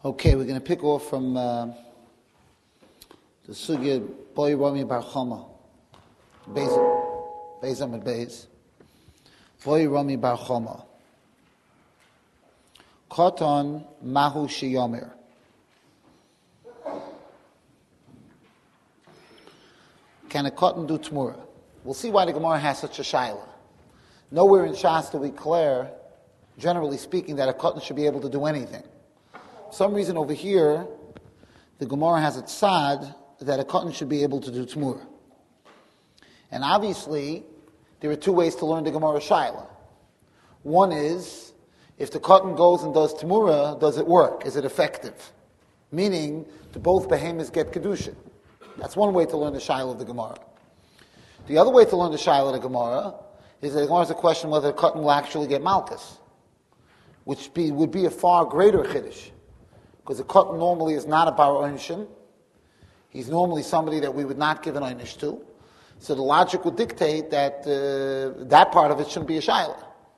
Okay, we're going to pick off from the Sugya Boy Rami Bar Chama. Beis Amid Beis. Boy Rami Bar Chama. Koton Mahu Shiyomer. Can a cotton do Tmura? We'll see why the Gemara has such a shaila. Nowhere in Shas do we declare, generally speaking, that a cotton should be able to do anything. For some reason over here, the Gemara has a tzad that a cotton should be able to do Tmura. And obviously, there are two ways to learn the Gemara shaila. One is, if the cotton goes and does Tmura, does it work? Is it effective? Meaning, do both behemoths get Kedushin? That's one way to learn the shaila of the Gemara. The other way to learn the shaila of the Gemara is that the Gemara has a question whether the cotton will actually get Malchus, which would be a far greater chiddush. Because the cotton normally is not a bar onishin. He's normally somebody that we would not give an einish to. So the logic would dictate that that part of it shouldn't be a shaila.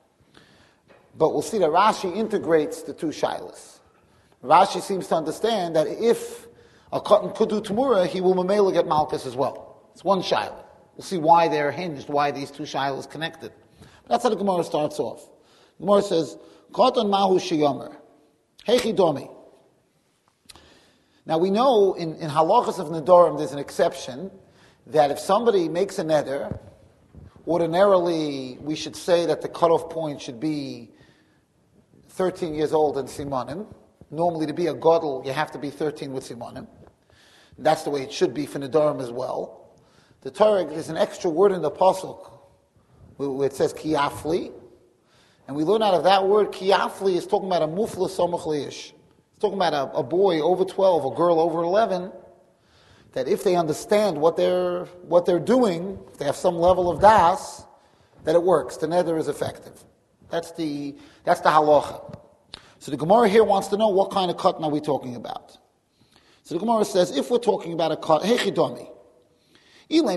But we'll see that Rashi integrates the two shailas. Rashi seems to understand that if a cotton could do Tamura, he will mamela get Malchus as well. It's one shaila. We'll see why they're hinged, why these two shailas connected. But that's how the Gemara starts off. The Gemara says, Koton Mahu Shiyomer. Hechi Domi. Now we know in halachas of Nedarim there's an exception that if somebody makes a neder, ordinarily we should say that the cutoff point should be 13 years old and simanim. Normally to be a godel you have to be 13 with simanim. That's the way it should be for Nedarim as well. The Torah, there's an extra word in the pasuk where it says kiyafli, and we learn out of that word kiyafli is talking about a mufla samach leish. It's talking about a boy over 12, a girl over 11, that if they understand what they're doing, if they have some level of das, that it works. The neder is effective. That's the halacha. So the Gemara here wants to know what kind of cotton are we talking about. So the Gemara says, if we're talking about a cotton, hechidomi, you're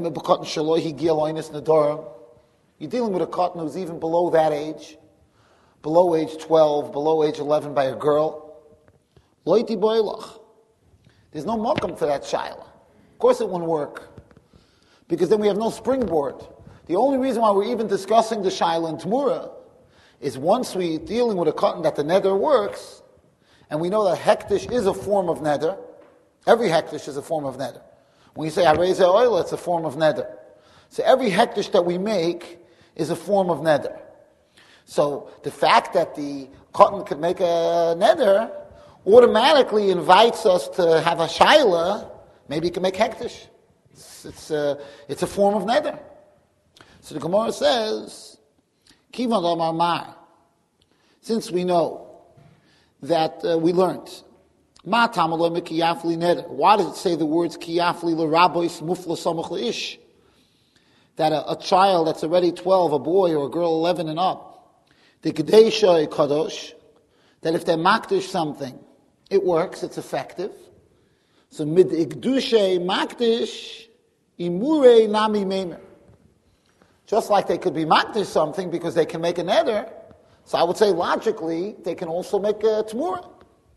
dealing with a cotton who's even below that age, below age 12, below age 11 by a girl. There's no mokum for that shaila. Of course it wouldn't work, because then we have no springboard. The only reason why we're even discussing the shaila and Tmura is once we're dealing with a cotton that the neder works, and we know that hektish is a form of neder. Every hektish is a form of neder. When you say harei oil, it's a form of neder. So every hektish that we make is a form of neder. So the fact that the cotton could make a neder automatically invites us to have a shaila. Maybe you can make hektish. It's a form of neder. So the Gemara says, Kivan Amar Mar. Since we know that we learned, Ma Tamaloi Kiyafli Neder. Why does it say the words Kiyafli L'Rabois Mufla Samach L'Ish? That a child that's already 12, a boy or a girl 11 and up, the Kadesha Kadosh, that if they makdish something, it works, it's effective. So mid ikdushe makdish imure nami meimer. Just like they could be makdish something because they can make a neder, so I would say logically they can also make a tmura.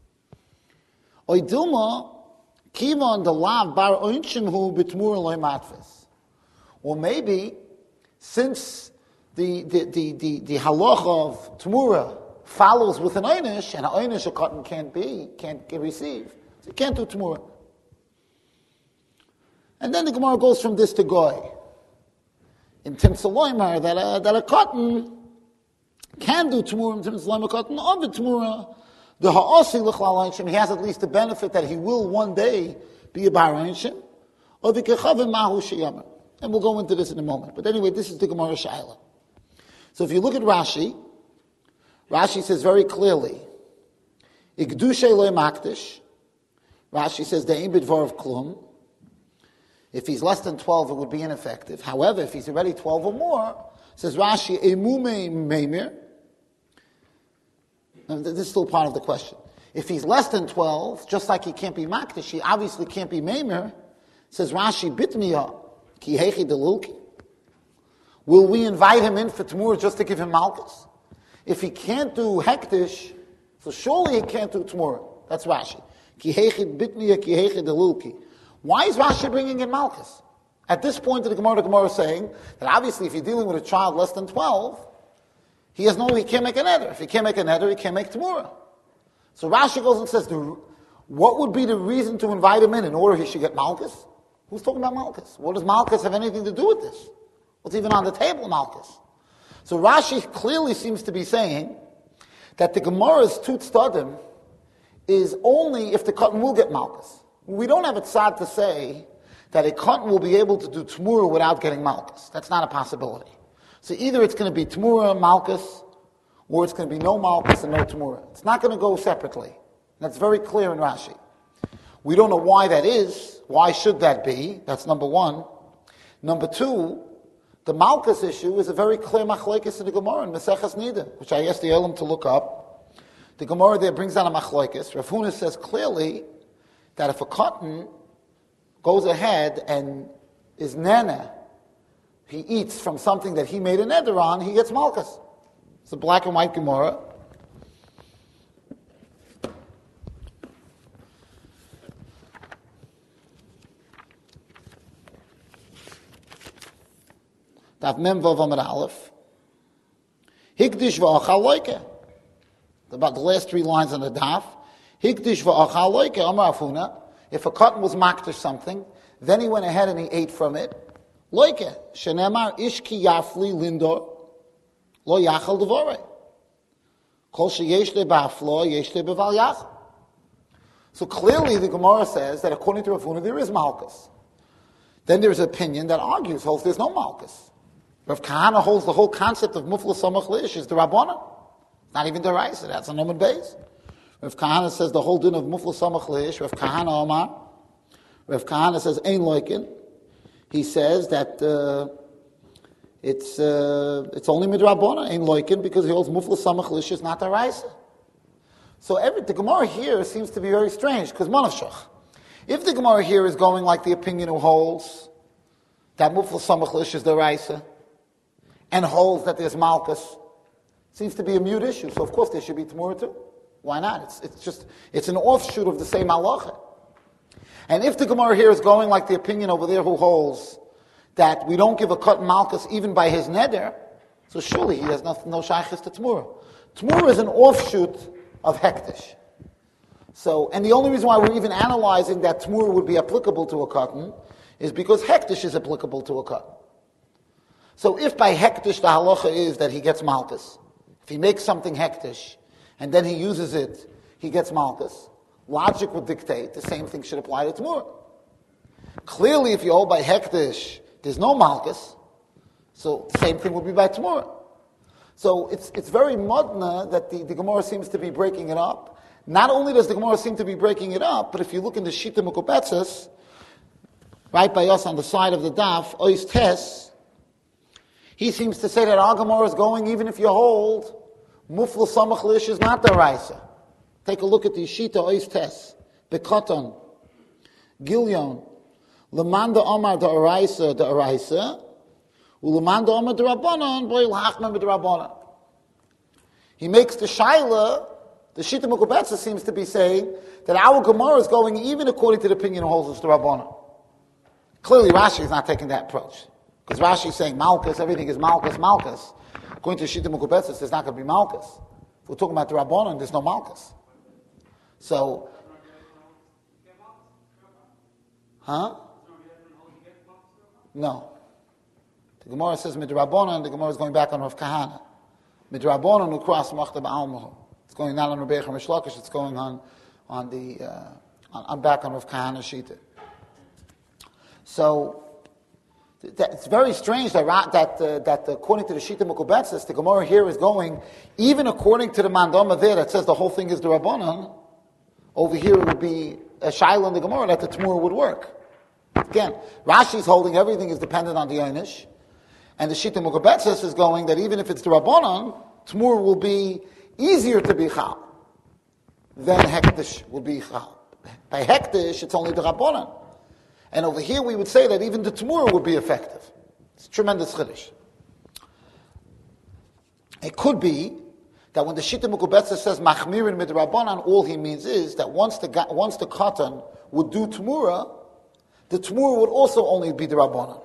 Oidilma kivan the lav bar oinshimhu b'tmura loy matfis. Or maybe since the halacha of tmura follows with an einish, and an einish a cotton can't receive. So you can't do tmura. And then the Gemara goes from this to goy. In Timsel Loimar, that a cotton can do tmura in Timsel Loimar cotton, of the tmura, the ha'asi l'chlal einshim, he has at least the benefit that he will one day be a bar einshim, or the kechavim mahu sheyamer. And we'll go into this in a moment. But anyway, this is the Gemara shaila. So if you look at Rashi says very clearly, Ikdushe le makdish. Rashi says, De'im bidvar of klum. If he's less than 12, it would be ineffective. However, if he's already 12 or more, says Rashi, Emume meimir. This is still part of the question. If he's less than 12, just like he can't be makdish, he obviously can't be meimir, says Rashi, bitmiya, ki hechi delulki. Will we invite him in for Tmur just to give him malchus? If he can't do hektish, so surely he can't do Tmura. That's Rashi. Ki hechid bitniya ki hechid elulki. Why is Rashi bringing in Malchus? At this point in the Gemara is saying that obviously if you're dealing with a child less than 12, he can't make an neder. If he can't make an neder, he can't make Tamura. So Rashi goes and says, what would be the reason to invite him in order he should get Malchus? Who's talking about Malchus? What does Malchus have anything to do with this? What's even on the table, Malchus? So Rashi clearly seems to be saying that the Gemara's tut stadim is only if the cotton will get Malchus. We don't have a tzad to say that a cotton will be able to do Tmura without getting Malchus. That's not a possibility. So either it's going to be Tmura, Malchus, or it's going to be no Malchus and no Tmura. It's not going to go separately. That's very clear in Rashi. We don't know why that is. Why should that be? That's number one. Number two, the Malchus issue is a very clear machlokes in the Gemara in Maseches Nida, which I asked the Elam to look up. The Gemara there brings down a machlokes. Rav Huna says clearly that if a cotton goes ahead and is nana, he eats from something that he made a neder on, he gets Malchus. It's a black and white Gemara. Daf Mem Vav Amud Aleph. Hikdish v'achal loike. About the last 3 lines on the daf. Hikdish v'achal loike. Amar Afuna. If a cotton was makdish something, then he went ahead and he ate from it. Loike. Shenemar ishki yafli lindor. Lo yachal devore. Kol sheyesh le ba'aflo, yesh le beval yachal. So clearly the Gemara says that according to Rav Huna there is Malchus. Then there's an opinion that argues, holds there's no Malchus. Rav Kahana holds the whole concept of Mufla Samach Lish is the Rabbana. Not even the Raisa, that's a Nomen Beis. Rav Kahana says the whole din of Mufla Samach Lish, Rav Kahana Omar. Rav Kahana says, Ein Loikin. He says that it's only Midrabbana, Ein Loikin, because he holds Mufla Samach Lish is not the Raisa. So the Gemara here seems to be very strange, because Manavshach. If the Gemara here is going like the opinion who holds that Mufla Samach Lish is the Raisa, and holds that there's Malchus, seems to be a mute issue. So of course there should be Tamura too. Why not? It's an offshoot of the same halacha. And if the Gemara here is going like the opinion over there who holds that we don't give a cut Malchus even by his neder, so surely he has no shaykhis to Tamura. Tamura is an offshoot of Hektish. So, and the only reason why we're even analyzing that Tamura would be applicable to a cotton is because Hektish is applicable to a cotton. So if by Hektish the halacha is that he gets Malchus, if he makes something Hektish, and then he uses it, he gets Malchus, logic would dictate the same thing should apply to Tamura. Clearly, if you hold by Hektish, there's no Malchus, so the same thing would be by Tamura. So it's very modna that the Gemara seems to be breaking it up. Not only does the Gemara seem to be breaking it up, but if you look in the Shita Mukubetzes, right by us on the side of the daf, Ois Tes, he seems to say that our Gemara is going even if you hold Mufla Samach Lish is not the Raisa. Take a look at the Shita Ois Tes, Bekoton, Gilyon, Lemanda Omar the Araisa, Ulemanda Omar the Rabbanon, Boy Lachman the Rabbanon. He makes the Shaila, the Shita Mukubetza seems to be saying that our Gemara is going even according to the opinion of holds the Rabbanon. Clearly Rashi is not taking that approach. Because Rashi is saying Malchus, everything is Malchus, Malchus. According to Shita Mukubetza, there's not going to be Malchus. If we're talking about the Rabbanon, there's no Malchus. So, No. The Gemara says Midrabbana, and the Gemara is going back on Rav Kahana. Midrabbana ukras machta ba'almahu. It's going not on Rabbi Yechim Shlakish, it's going on back on Rav Kahana Shita. So it's very strange that according to the Shita Mukubetzes, the Gemara here is going even according to the Mandama there that says the whole thing is the Rabbanan. Over here it would be a Shaila in the Gemara that the Tamur would work. Again, Rashi's holding everything is dependent on the Einish, and the Shita Mukubetzes is going that even if it's the Rabbanan, Tamur will be easier to be Chal than Hektish will be Chal. By Hektish, it's only the Rabbanan. And over here we would say that even the Tamur would be effective. It's a tremendous Chiddush. It could be that when the Shita Mekubetzes says Machmirin Midrabanan, all he means is that once the Katan would do Tmura, the Tmura would also only be the Rabbanan.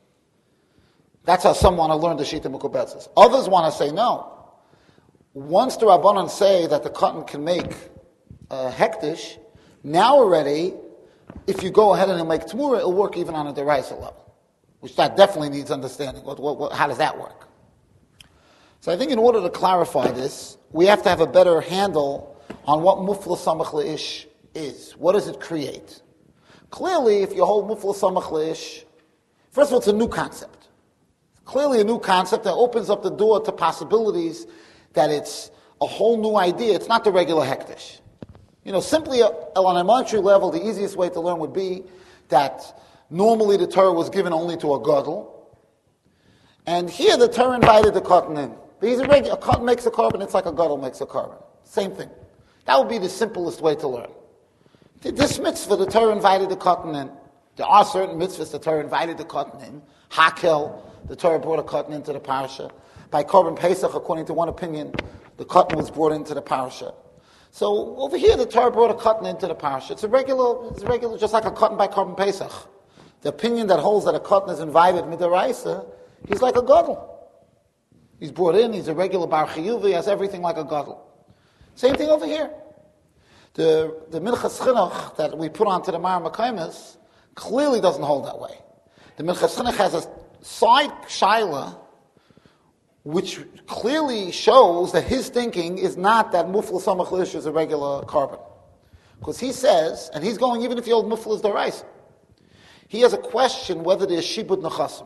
That's how some want to learn the Shita Mekubetzes. Others want to say no. Once the Rabbanan say that the Katan can make hektish, now already, if you go ahead and make Tmura, it'll work even on a Deraisa level, which that definitely needs understanding. How does that work? So I think in order to clarify this, we have to have a better handle on what Mufla Samach Le'ish is. What does it create? Clearly, if you hold Mufla Samach Le'ish, first of all, it's a new concept. Clearly a new concept that opens up the door to possibilities that it's a whole new idea. It's not the regular hektish. Simply on an elementary level, the easiest way to learn would be that normally the Torah was given only to a gadol, and here the Torah invited the Katan in. Because a Katan makes a carbon, it's like a gadol makes a carbon. Same thing. That would be the simplest way to learn. This mitzvah, the Torah invited the Katan in. There are certain mitzvahs the Torah invited the Katan in. Hakel, the Torah brought a Katan into the parasha. By Korban Pesach, according to one opinion, the Katan was brought into the parasha. So over here, the Torah brought a Katan into the parasha. It's regular, just like a Katan by Korban Pesach. The opinion that holds that a Katan is invited midaraisa, he's like a gadol. He's brought in, he's a regular bar chiyuv, he has everything like a gadol. Same thing over here. The Minchas Chinuch that we put onto the Mar Makaimis clearly doesn't hold that way. The Minchas Chinuch has a side shaila which clearly shows that his thinking is not that Mufla Samach Le'ish is a regular carbon. Because he says, and he's going even if the old Mufla is Daraisa, he has a question whether there's Shibud Nechasim,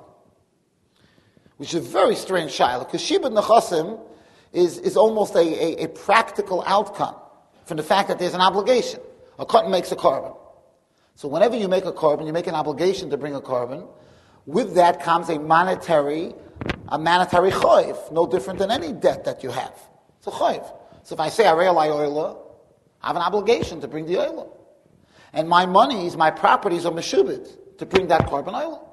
which is a very strange shaila, because Shibud Nechasim is almost a practical outcome from the fact that there's an obligation. A Katan makes a carbon. So whenever you make a carbon, you make an obligation to bring a carbon. With that comes a monetary choiv, no different than any debt that you have. It's a choiv. So if I say Arei Alai Oila, I have an obligation to bring the oila. And my monies, my properties are meshubit to bring that carbon oila.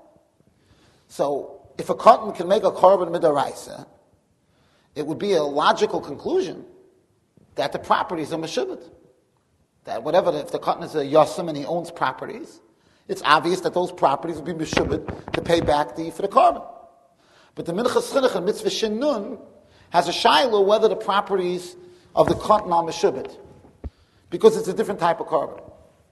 So if a Katan can make a carbon midaraisa, it would be a logical conclusion that the properties are meshubit. That if the Katan is a yasim and he owns properties, it's obvious that those properties will be meshubit to pay back for the carbon. But the Minchas Chinuch and Mitzvah Shin Nun has a shiloh whether the properties of the Katan are meshubit, because it's a different type of carbon,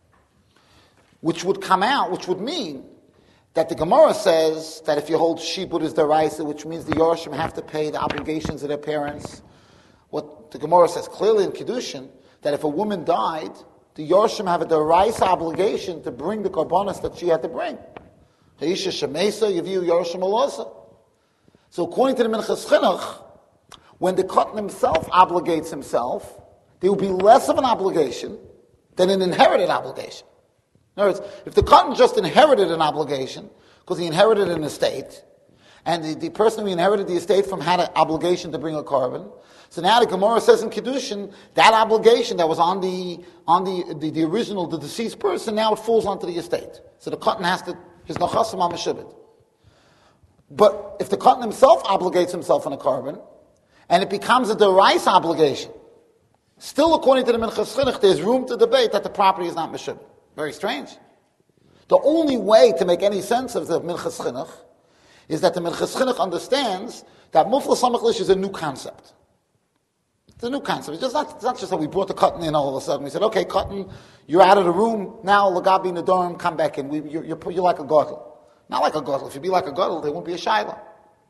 which would mean that the Gemara says that if you hold Shibud is Daraisa, which means the Yorshim have to pay the obligations of their parents. What the Gemara says clearly in Kiddushin, that if a woman died, the Yorshim have a Daraisa obligation to bring the Karbonos that she had to bring. Ha'isha Shemesa, Yaviu Yorshim Alosa. So according to the Minchas Chinuch, when the Katan himself obligates himself, there will be less of an obligation than an inherited obligation. In other words, if the Katan just inherited an obligation, because he inherited an estate, and the person who inherited the estate from had an obligation to bring a carbon, so now the Gemara says in Kiddushin, that obligation that was on the original, the deceased person, now it falls onto the estate. So the Katan has to, his Nachasim HaMeshubit. But if the Katan himself obligates himself on a carbon, and it becomes a Deraisa obligation, still according to the Minchas Chinuch, there's room to debate that the property is not Meshubit. Very strange. The only way to make any sense of the Minchas Chinuch is that the Minchas Chinuch understands that Mufla Samach Le'ish is a new concept. It's a new concept. It's not just that we brought the Katan in all of a sudden. We said, okay, Katan, you're out of the room, now Lagabi Nadorim, come back in. You're like a gadol. Not like a gadol. If you be like a gadol, there won't be a shayla.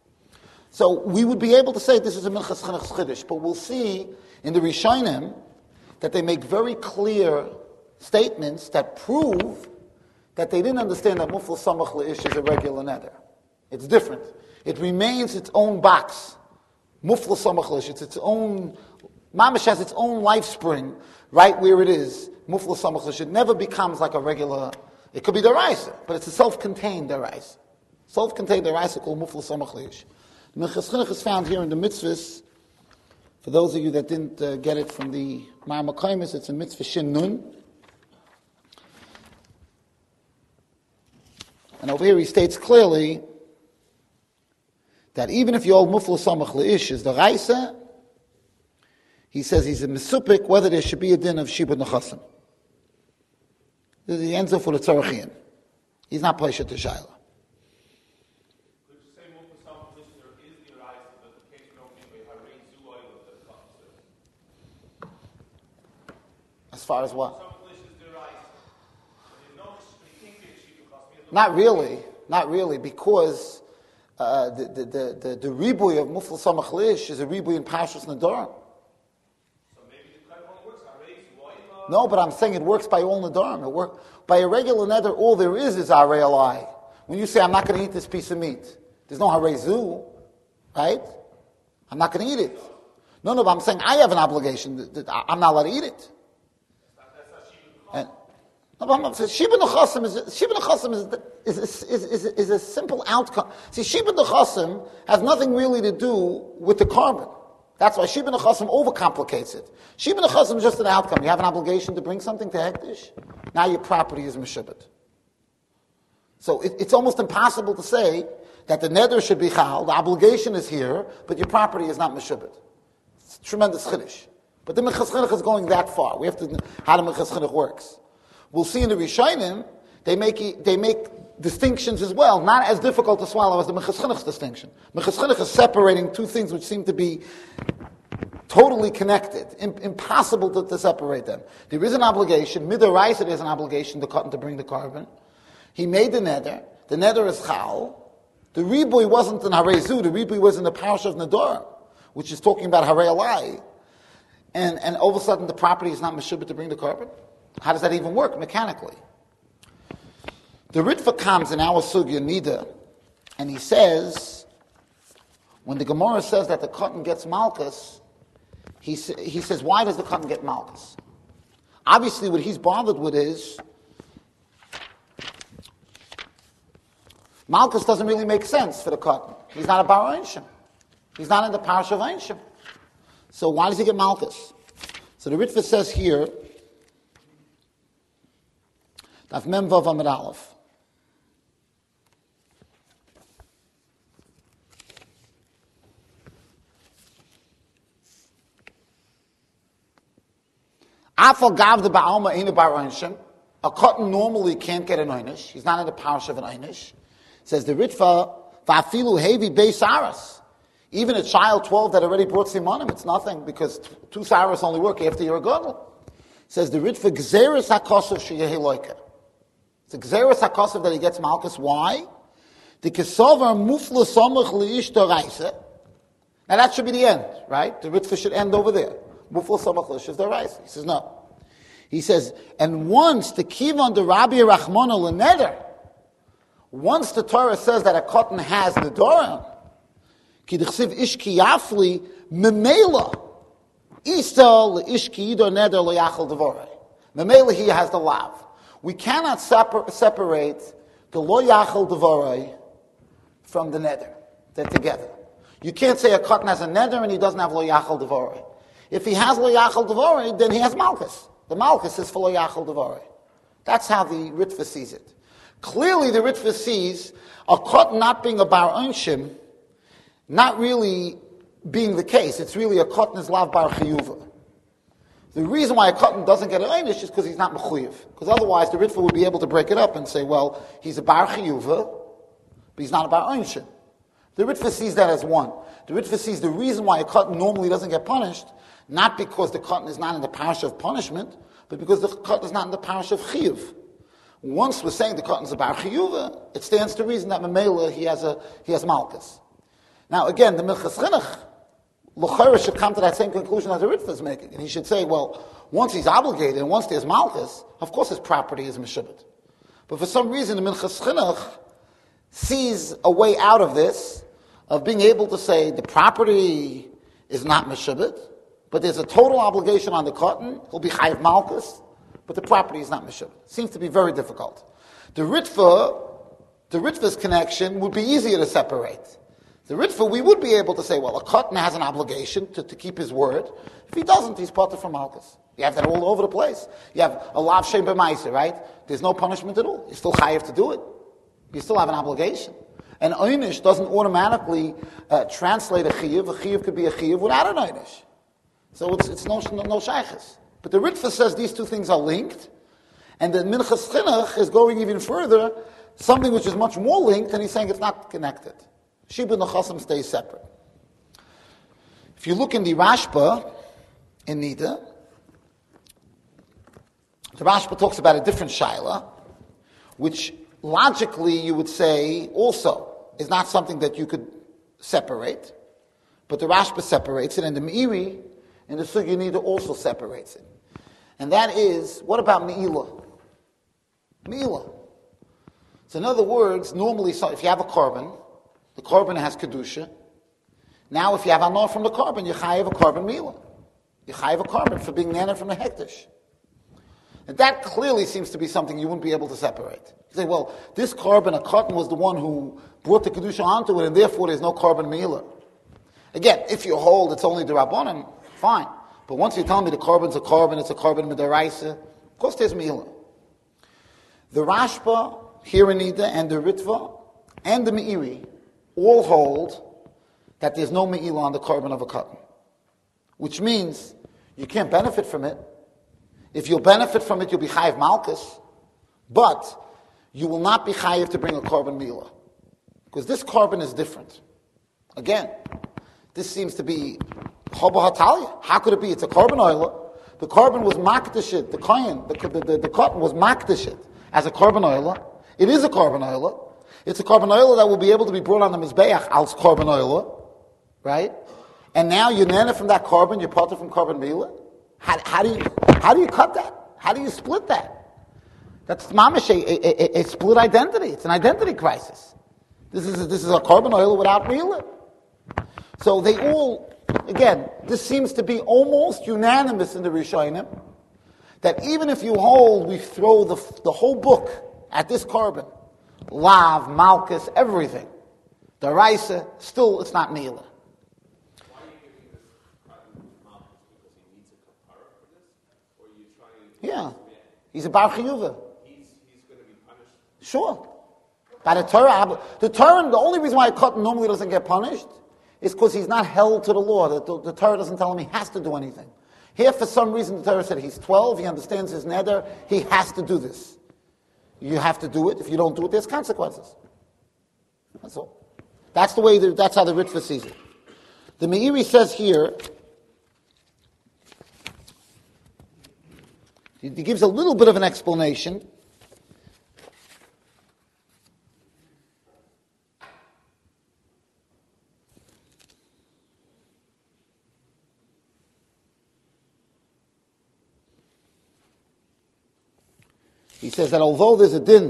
So we would be able to say this is a Minchas Chinuch Chiddush, but we'll see in the Rishonim that they make very clear statements that prove that they didn't understand that Mufla Samach Le'ish is a regular neder. It's different. It remains its own box. Mufla Samach Le'ish, it's its own, Mamash has its own life spring right where it is. Mufla Samach Le'ish, it never becomes like a regular, it could be Deraisa, but it's a self-contained Deraisa. Self-contained Deraisa called Mufla Samach Le'ish. The Minchas Chinuch is found here in the mitzvahs. For those of you that didn't get it from the Mar Makaimis, it's a mitzvah Shin Nun. And over here he states clearly that even if your old Mufla Samach Le'ish is the Raisa, he says he's a mesupik whether there should be a din of shibud nechasim. He ends up with a tzarachim. He's not pleasure to Shaila. As far as what? Not really, because the ribuy of Mufla Samach Lish is a ribuy in Pashas Nedarim. No, but I'm saying it works by all Nedarim. It works by a regular neder. All there is Arei Alai. When you say I'm not going to eat this piece of meat, there's no Harei Zu, right? I'm not going to eat it. No, but I'm saying I have an obligation that I'm not allowed to eat it. Shibud Nechasim is a simple outcome. See, Shibud Nechasim has nothing really to do with the carbon. That's why Shibud Nechasim overcomplicates it. Shibud Nechasim is just an outcome. You have an obligation to bring something to Hektish. Now your property is Meshubit. So it's almost impossible to say that the neder should be chal, the obligation is here, but your property is not Meshubit. It's tremendous chiddush. But the Minchas Chinuch is going that far. We have to how the Minchas Chinuch works. We'll see in the Rishonim, they make distinctions as well, not as difficult to swallow as the Minchas Chinuch's distinction. Minchas Chinuch is separating two things which seem to be totally connected, impossible to separate them. There is an obligation, midaraisa there's an obligation to bring the carbon. He made the neder is chal. The ribuy wasn't in Harei Zu, the ribuy was in the Parsha of Nedarim, which is talking about Harei Alai. And all of a sudden the property is not meshubit to bring the carbon? How does that even work mechanically? The Ritva comes in our Sugya Nida, and he says, when the Gemara says that the cotton gets malchus, he says, why does the cotton get malchus? Obviously what he's bothered with is, malchus doesn't really make sense for the cotton. He's not a bar Einshim. He's not in the Parsha of Einshim. So why does he get malchus? So the Ritva says here, Daf Mem Vav Amud Aleph. Afal Gav the Ba'alma Eina Bar Einshim. A cotton normally can't get an einish. He's not in the Parsha of an einish. Says the Ritva, Va'afilu Hevi Bei Saras. Even a child 12 that already brought Simonim, it's nothing, because 2 Saras only work after you're a Gadol. Says the Ritva, Gzeres HaKosov Sheyehi Loika. It's a Gzeres HaKosov that he gets Malchus. Why? The Kesover Mufla Somach Leish Doraisa. Now that should be the end, right? The Ritva should end over there. Mufla Somach Leish Doraisa. He says no. He says, and once the Kivan de Rabbi Rachmana Leneder, once the Torah says that a cotton has the Dorim, Kidichsiv Ishki Yafli Memela Istal Ishki Yido Neder Loyachal Devorei. Memela he has the lav. We cannot separate the Loyachal Devorei from the Neder. They're together. You can't say a cotton has a Neder and he doesn't have Loyachal Devorei. If he has Loyachal Devorei, then he has Malchus. The Malchus is for Loyachal Devorei. That's how the Ritva sees it. Clearly the Ritva sees a cotton not being a Bar Einshim, not really being the case. It's really a cotton is lav bar chiyuva. The reason why a cotton doesn't get an einish is because he's not mechuyev. Because otherwise the Ritva would be able to break it up and say, well, he's a bar chiyuva, but he's not a bar einshim. The Ritva sees that as one. The Ritva sees the reason why a cotton normally doesn't get punished, not because the cotton is not in the parish of punishment, but because the cotton is not in the parish of chiyuv. Once we're saying the cotton is a bar chiyuva, it stands to reason that memela he has malchus. Now again, the Minchas Chinuch, L'chora should come to that same conclusion as the Ritva is making. And he should say, well, once he's obligated and once there's malchus, of course his property is meshubit. But for some reason, the Minchas Chinuch sees a way out of this, of being able to say the property is not meshubit, but there's a total obligation on the cotton, he'll be chayiv malchus, but the property is not meshubit. Seems to be very difficult. The Ritva's connection would be easier to separate. The Ritva, we would be able to say, well, a cotton has an obligation to keep his word. If he doesn't, he's parted from Malchus. You have that all over the place. You have a lav shem b'maisa, right? There's no punishment at all. You're still chayiv to do it. You still have an obligation. And einish doesn't automatically translate a chiyuv. A chiyuv could be a chiyuv without an einish. So it's no shaykhs. But the Ritva says these two things are linked, and the Minchas Chinuch is going even further, something which is much more linked, and he's saying it's not connected. Shibud Nechasim stays separate. If you look in the Rashba, in Nida, the Rashba talks about a different shaila, which logically you would say also is not something that you could separate, but the Rashba separates it, and the Meiri in the Sugya Nida also separates it. And that is, what about Me'ilah? Me'ilah. So in other words, normally, so if you have a carbon, the carbon has Kedusha. Now if you have Anor from the carbon, you chayiv a carbon Me'ilah. You chayiv a carbon for being Nana from the Hektish. And that clearly seems to be something you wouldn't be able to separate. You say, well, this carbon, a cotton, was the one who brought the Kedusha onto it, and therefore there's no carbon Me'ilah. Again, if you hold it's only the Rabbanim, fine. But once you tell me the carbon's a carbon, it's a carbon midaraisa, of course there's Me'ilah. The Rashba, here in Nida, and the Ritva, and the Meiri, all hold that there's no Me'ilah on the carbon of a cotton. Which means you can't benefit from it. If you'll benefit from it, you'll be chayiv malchus, but you will not be chayiv to bring a carbon Me'ilah. Because this carbon is different. Again, this seems to be Choba Hatalia. How could it be? It's a carbon oil. The carbon was makdashit. The kohen, the cotton was makdashit as a carbon oil. It is a carbon oil. It's a carbon oil that will be able to be brought on the mizbeach als carbon oil, right? And now you're nana from that carbon. You're parted from carbon Me'ilah. How do you cut that? How do you split that? That's mamish a split identity. It's an identity crisis. This is a carbon oil without Me'ilah. So they all, again, this seems to be almost unanimous in the Rishonim, that even if you hold, we throw the whole book at this carbon, Lav, Malchus, everything, the Raisa, still it's not Me'ilah. Why are you giving this Malchus? Because he needs a kapara for this? Or are you trying to... Yeah, he's a Bar Chiyuva. He's going to be punished? Sure. By the Torah, the only reason why a cotton normally doesn't get punished is because he's not held to the law. The Torah doesn't tell him he has to do anything. Here, for some reason, the Torah said he's 12, he understands his neder, he has to do this. You have to do it. If you don't do it, there's consequences. That's all. That's the way. That's how the Ritva sees it. The Meiri says here, he gives a little bit of an explanation. He says that although there's a din,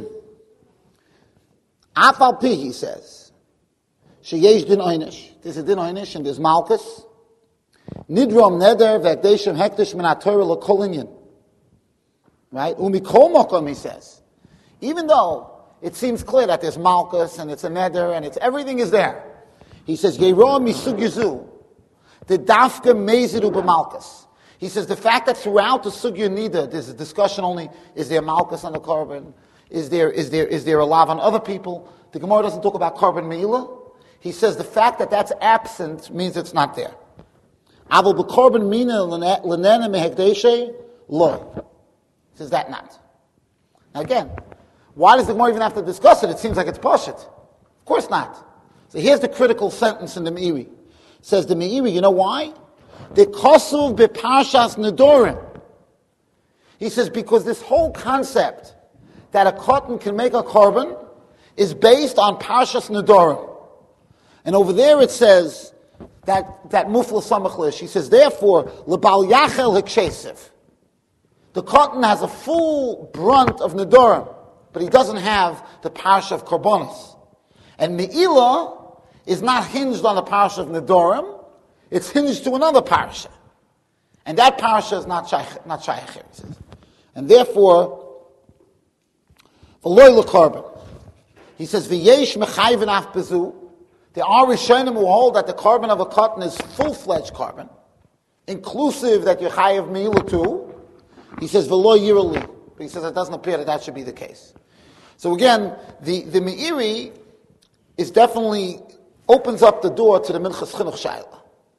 afal pi, he says, sheyesh din oynish, there's a din oynish and there's malchus, nidrom neder v'ekdeshim hektish min ha-Torah l'kol inyan. Right? Umikol mokom, he says. Even though it seems clear that there's malchus and it's a neder and it's everything is there. He says, Yeroa misug yizu, the dafka mezidu b'malchus. He says the fact that throughout the Sugya Nida there's a discussion only, is there malchus on the carbon? Is there a lav on other people? The Gemara doesn't talk about carbon Me'ilah. He says the fact that that's absent means it's not there. Aval b'carbon mina l'nena mehekdeshe lo. He says that not. Now again, why does the Gemara even have to discuss it? It seems like it's pashut. Of course not. So here's the critical sentence in the Meiri. Says the Meiri, you know why? The kosuv beparshas nedorim. He says because this whole concept that a cotton can make a carbon is based on parshas nedorim. And over there it says that mufla samachlish. He says therefore lebal yachel hikshesiv. The cotton has a full brunt of nedorim, but he doesn't have the parsha of karbonis. And Me'ilah is not hinged on the parsha of nedorim. It's hinged to another parsha. And that parsha is not shaykh here, he says. And therefore, v'loy l'karban. He says, v'yesh mechayven af bezu. There are Rishonim who hold that the carbon of a cotton is full-fledged carbon, inclusive that you chayev Me'ilah too. He says, v'loy yirali. But he says it doesn't appear that should be the case. So again, the Meiri is definitely opens up the door to the Minchas Chinuch Shaila.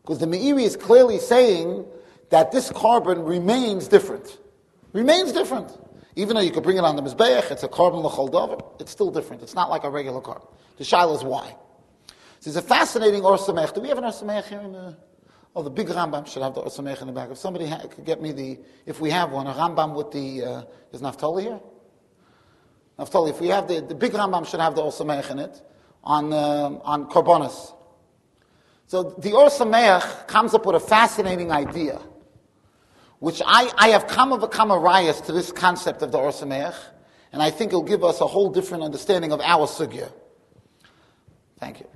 Because the Meiri is clearly saying that this carbon remains different. Remains different. Even though you could bring it on the Mizbeach, it's a carbon l'chol davar, it's still different. It's not like a regular carbon. The shaila is why. So there's a fascinating Or Sameach. Do we have an Or Sameach here in the... Oh, the big Rambam should have the Or Sameach in the back. If somebody could get me if we have one, a Rambam with the... is Naftali here? Naftali, if we have the big Rambam should have the Or Sameach in it on Korbanos. So the Or Sameach comes up with a fascinating idea, which I have come of a rayas to this concept of the Or Sameach, and I think it'll give us a whole different understanding of our sugya. Thank you.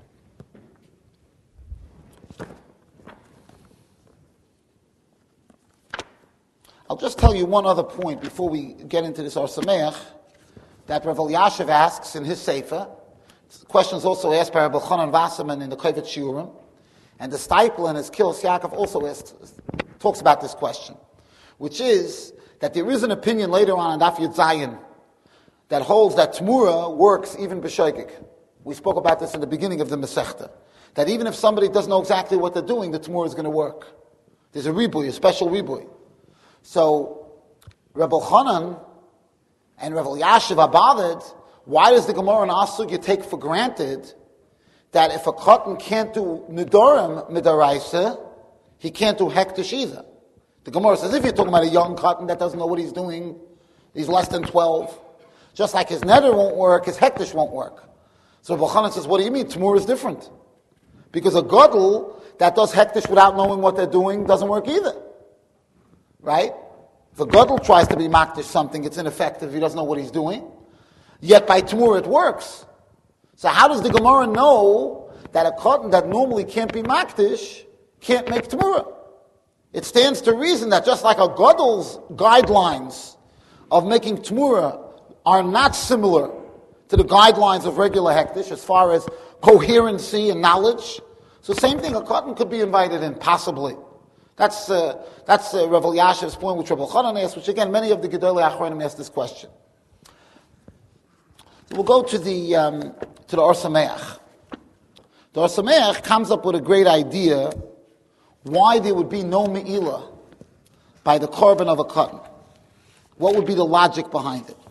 I'll just tell you one other point before we get into this Or Sameach that Rav Elyashiv asks in his Sefer. The question is also asked by Rabbi Chanan Wasserman in the Kovetz Shiurim, and the Steipler in his Kilos Yaakov also talks about this question, which is that there is an opinion later on in Daf Yud Zayin that holds that Tmura works even b'shoigig. We spoke about this in the beginning of the Masechta, that even if somebody doesn't know exactly what they're doing, the Tmura is going to work. There's a ribui, a special ribui. So, Rebbe Chanan and Rebbe Elyashiv are bothered. Why does the Gemara in Asugya take for granted that if a cotton can't do Nidorim Midaraisa, he can't do Hektish either? The Gemara says, if you're talking about a young cotton that doesn't know what he's doing, he's less than 12, just like his Neder won't work, his Hektish won't work. So Rebbe Chanan says, what do you mean? Tmur is different. Because a Gadol that does Hektish without knowing what they're doing doesn't work either. Right? If a Gadol tries to be Makdish something, it's ineffective, he doesn't know what he's doing. Yet by Tmur it works. So how does the Gemara know that a cotton that normally can't be Makdish can't make Tmura? It stands to reason that just like a Gadol's guidelines of making Tmura are not similar to the guidelines of regular Hektish as far as coherency and knowledge, so same thing, a cotton could be invited in, possibly. That's Rav Elyashiv's point, which Rabbi Chanan asked, which again, many of the Gedolei Achronim asked this question. So we'll go to the Or Sameach. The Or Sameach comes up with a great idea why there would be no Me'ilah by the carbon of a cotton. What would be the logic behind it?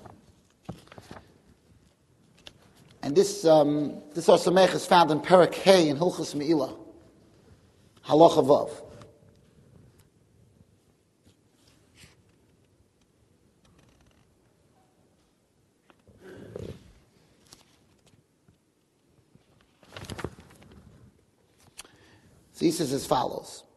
And this Or Sameach is found in Perek Hey in Hilchos Me'ilah, Halacha Vav. So he says as follows.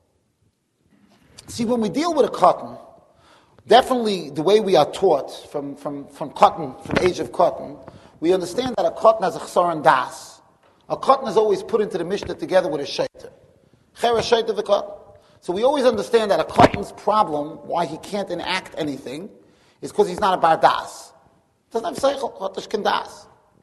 See, when we deal with a cotton, definitely the way we are taught from cotton, from the age of cotton, we understand that a cotton has a chsar and das. A cotton is always put into the Mishnah together with a shaita. Cher shaita of a cotton. So we always understand that a cotton's problem, why he can't enact anything, is because he's not a bar das. Doesn't have seichel, chotesh ken das.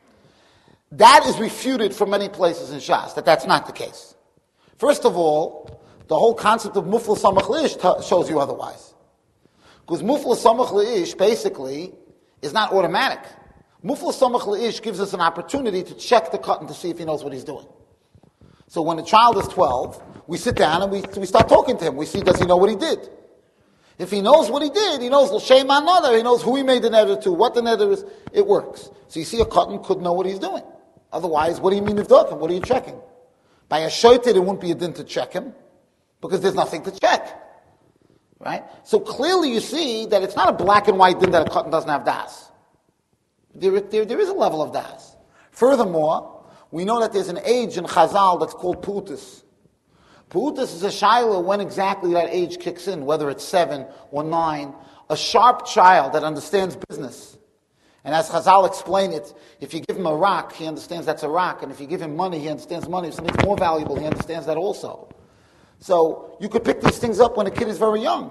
That is refuted from many places in Shas, that's not the case. First of all, the whole concept of mufla samach leish shows you otherwise. Because mufla samach leish basically is not automatic. Mufla samach leish gives us an opportunity to check the cotton to see if he knows what he's doing. So when a child is 12, we sit down and we start talking to him. We see, does he know what he did? If he knows what he did, he knows l'shem another, he knows who he made the neder to, what the neder is, it works. So you see a cotton could know what he's doing. Otherwise, what do you mean nivdokim? What are you checking? By a shoited, it wouldn't be a din to check him, because there's nothing to check. Right? So clearly you see that it's not a black and white din that a cotton doesn't have das. There is a level of das. Furthermore, we know that there's an age in Chazal that's called Putus. Putus is a shaila when exactly that age kicks in, whether it's 7 or 9. A sharp child that understands business. And as Chazal explain it, if you give him a rock, he understands that's a rock. And if you give him money, he understands money. If something's more valuable, he understands that also. So you could pick these things up when a kid is very young.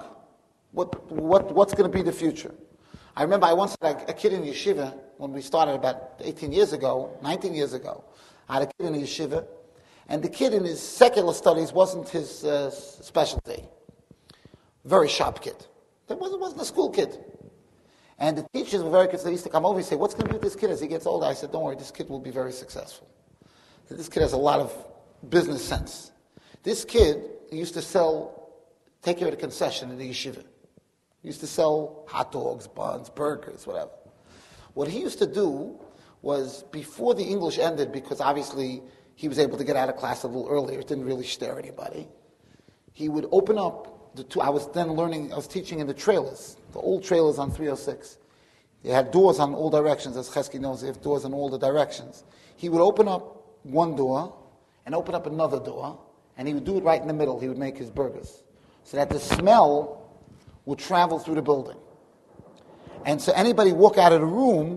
What's going to be the future? I remember I once had a kid in yeshiva when we started about 19 years ago. I had a kid in yeshiva. And the kid in his secular studies wasn't his specialty. Very sharp kid. It wasn't a school kid. And the teachers were very concerned. They used to come over and say, what's going to be with this kid as he gets older? I said, don't worry, this kid will be very successful. This kid has a lot of business sense. This kid he used to take care of the concession in the yeshiva. He used to sell hot dogs, buns, burgers, whatever. What he used to do was, before the English ended, because obviously he was able to get out of class a little earlier, it didn't really stare anybody, he would open up I was teaching in the trailers, the old trailers on 306. They had doors on all directions, as Chesky knows, they have doors in all the directions. He would open up one door and open up another door, and he would do it right in the middle. He would make his burgers, so that the smell would travel through the building. And so anybody walk out of the room,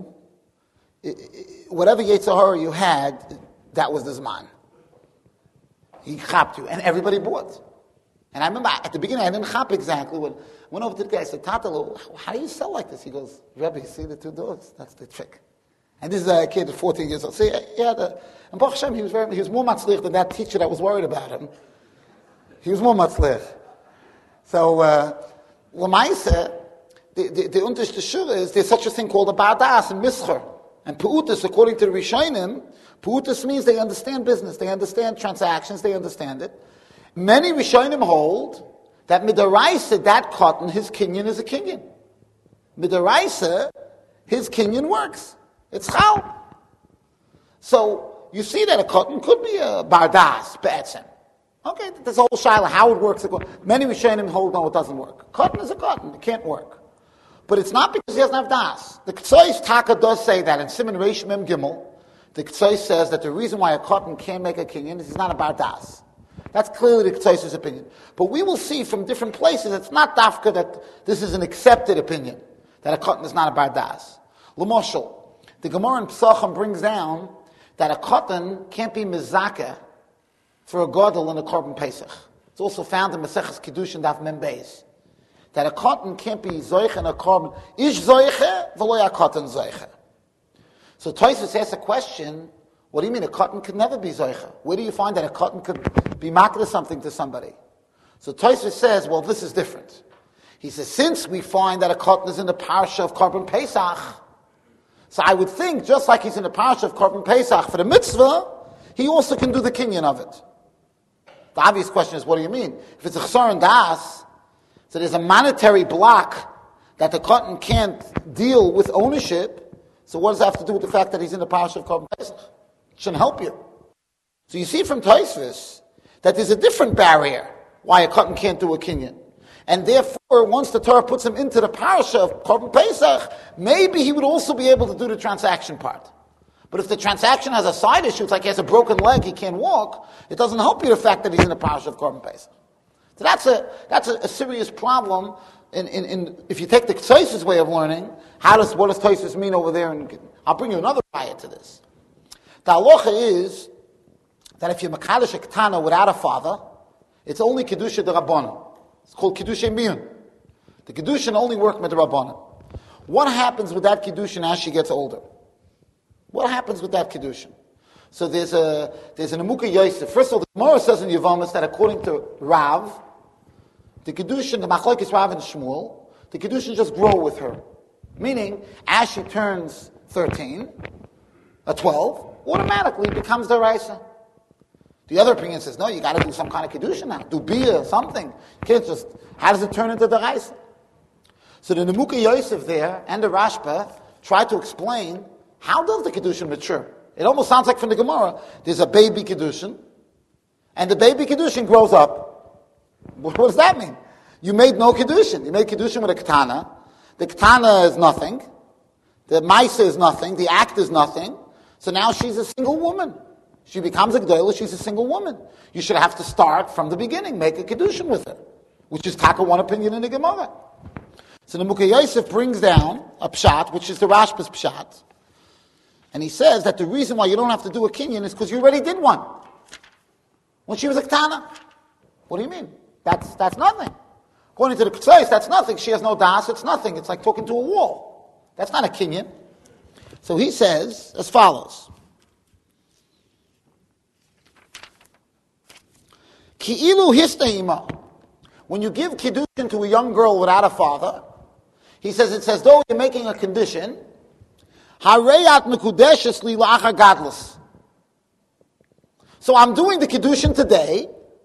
whatever Yetzer Hara you had, that was the Zman. He chapped you, and everybody bought. And I remember at the beginning I didn't chap exactly. When I went over to the guy, I said, Tatalo, how do you sell like this? He goes, Rebbe, you see the two doors? That's the trick. And this is a kid, 14 years old. See, and Baruch Hashem, he was more matzlich than that teacher that was worried about him. He was more matzlich. So, Lamaisa, the Unterste Shura is, there's such a thing called a Ba'adas and Mischer. And Pu'utas, according to the Rishonim, Pu'utas means they understand business, they understand transactions, they understand it. Many Rishonim hold that Midaraisa, that cotton, his kinyan is a kinyan. Midaraisa, his kinyan works. It's chal. So, you see that a cotton could be a Bardas, Be'etzem. Okay, this whole shaila, how it works. Many Rishonim hold, no, it doesn't work. Cotton is a cotton, it can't work. But it's not because he doesn't have das. The Ktsois Taka does say that in Siman Reish Mem Gimel. The Ktsois says that the reason why a cotton can't make a kinyan is he's not a bardas. That's clearly the Ktsois' opinion. But we will see from different places, it's not dafka that this is an accepted opinion, that a cotton is not a bardas. L'moshel, the Gemara in Pesachim brings down that a cotton can't be mizakeh for a gadol in a korban pesach. It's also found in Maseches Kiddushin Daf Mem Beis. That a cotton can't be zoiche in a korban. Ish zoiche, v'lo ya cotton zoiche. So Tosfos asks a question, what do you mean a cotton could never be zoiche? Where do you find that a cotton could be maked something to somebody? So Tosfos says, well, this is different. He says, since we find that a cotton is in the parsha of korban pesach, so I would think, just like he's in the parsha of korban pesach for the mitzvah, he also can do the kinyan of it. The obvious question is, what do you mean? If it's a chsar and das, so there's a monetary block that the cotton can't deal with ownership, so what does that have to do with the fact that he's in the parsha of korban pesach? It shouldn't help you. So you see from Tosfos that there's a different barrier why a cotton can't do a kinyan. And therefore, once the Torah puts him into the parsha of korban pesach, maybe he would also be able to do the transaction part. But if the transaction has a side issue, it's like he has a broken leg, he can't walk, it doesn't help you the fact that he's in the parsha of korban pesach. So that's a serious problem. In if you take the Ktsois' way of learning, what does Tosfos mean over there? And I'll bring you another ayah to this. The halacha is that if you're makadosh a ketana without a father, it's only kedusha de rabbanon. It's called kedusha miyun. The kedushin only work with the rabbanon. What happens with that kedushin as she gets older? What happens with that kedushin? So there's an Amuka Yosef. First of all, the Gemara says in Yevamos that according to Rav, the kedushin, the machlokes Rav and Shmuel, the kedushin just grow with her. Meaning, as she turns 13, 12, automatically becomes the Raisa. The other opinion says, no, you got to do some kind of kedushin now. Do bia, something. You can't just, how does it turn into the Raisa? So the Nemuka Yosef there and the Rashba try to explain, how does the kedushin mature? It almost sounds like from the Gemara, there's a baby kedushin, and the baby kedushin grows up. What does that mean? You made no kedushin. You made kedushin with a ketana. The ketana is nothing. The maisa is nothing. The act is nothing. So now she's a single woman. She becomes a gdoila, she's a single woman. You should have to start from the beginning, make a kedushin with her, which is taka one opinion in the Gemara. So the Mukha Yosef brings down a pshat, which is the Rashba's pshat. And he says that the reason why you don't have to do a kinyan is because you already did one. When she was a ketana. What do you mean? That's nothing. According to the Ktsois, that's nothing. She has no das, it's nothing. It's like talking to a wall. That's not a kinyan. So he says as follows. Ki'ilu histeima. When you give kiddushin to a young girl without a father, he says it's as though you're making a condition. Hareyat mekudeshes li la'achar gadlus. So I'm doing the kiddushin today,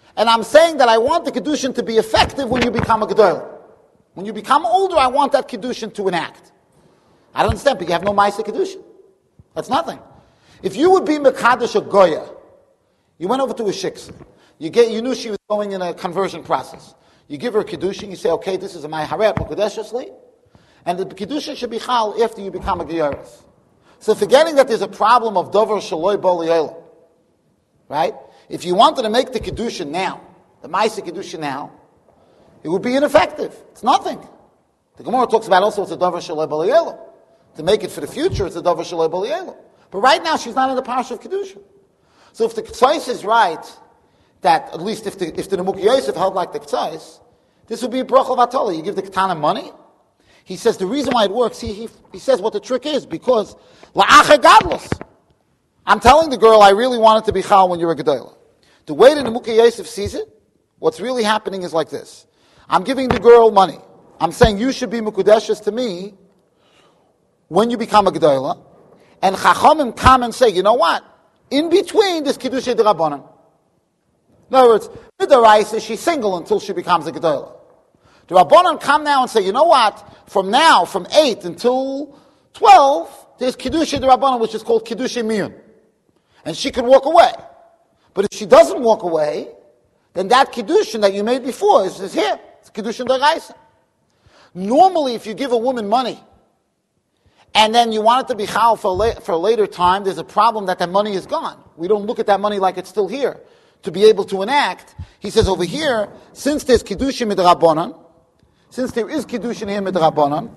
And I'm saying that I want the Kedushin to be effective when you become a Gedolah. When you become older, I want that Kedushin to enact. I don't understand, but you have no Maisa Kedushin. That's nothing. If you would be Mekadosh a Goya, you went over to a Shiksa, you knew she was going in a conversion process. You give her a Kedushin, you say, okay, this is my Haret Mekudeshesli, and the Kedushin should be Chal after you become a Geyaris. So forgetting that there's a problem of Dover Shaloi Boliyela, right? If you wanted to make the Kedushin now, the Maisa Kedushin now, it would be ineffective. It's nothing. The Gemara talks about also it's a Dover Shaloi Boliyela. To make it for the future, it's a Dover Shaloi Boliyela. But right now, she's not in the Parsha of Kedushin. So if the K'tzais is right, that at least if the Nemuki Yosef held like the K'tzais, this would be a Brach of Atala. You give the Ketana money. He says the reason why it works, he says what the trick is, because La'acha Gadlus. I'm telling the girl, I really want it to be Chal when you're a Gedolah. The way the Nemuki Yosef sees it, what's really happening is like this. I'm giving the girl money. I'm saying you should be Mekudeshes to me when you become a Gedolah. And Chachamim come and say, you know what? In between this Kiddushay D'Rabbanan. In other words, Midaraisa, she's single until she becomes a Gedolah. The Rabbanan come now and say, you know what? From 8 until 12, there's Kiddushay D'Rabbanan, which is called Kiddushay Miyun. And she can walk away. But if she doesn't walk away, then that Kiddushin that you made before is here. It's Kiddushin D'Raisa. Normally, if you give a woman money, and then you want it to be chal for a later time, there's a problem that money is gone. We don't look at that money like it's still here. To be able to enact, he says over here, since there's Kiddushin Midrabanan, since there is Kiddushin here Midrabanan,